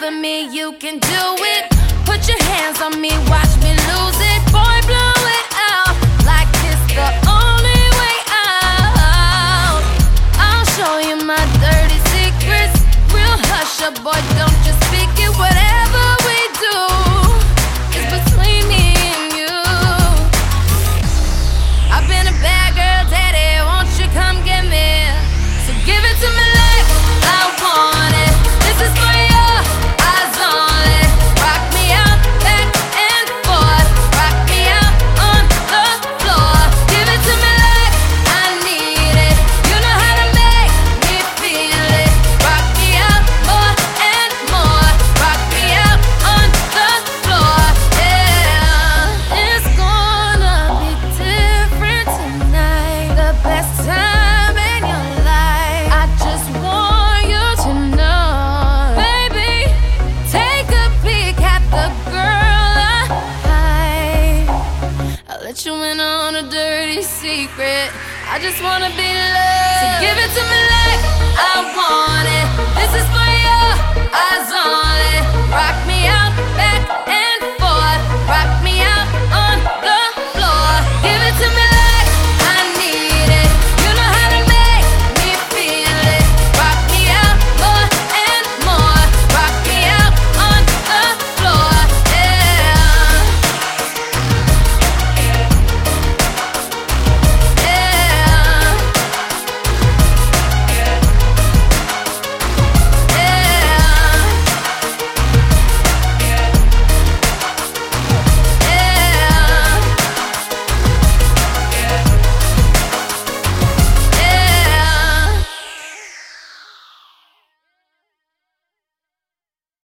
for me, you can do it. Put your hands on me, watch me lose it. Boy, blow it out like it's the only way out. I'll show you my dirty secrets. Real hush up, boy, don't just speak it. Whatever we do is between me and you. I've been a bad girl, daddy, won't you come get me? So give it to me like I want it. This is for your eyes only. Rock me out back and forth. Rock me out on the floor. Give it to me like I need it. You know how to make me feel it. Rock me out more and more. Rock me out on the floor. Yeah, it's gonna be different tonight. The best time in your life. I just want you to know, baby. Take a peek at the girl I'll let you in on a dirty secret. I just wanna be loved. So give it to me like I want it. This is for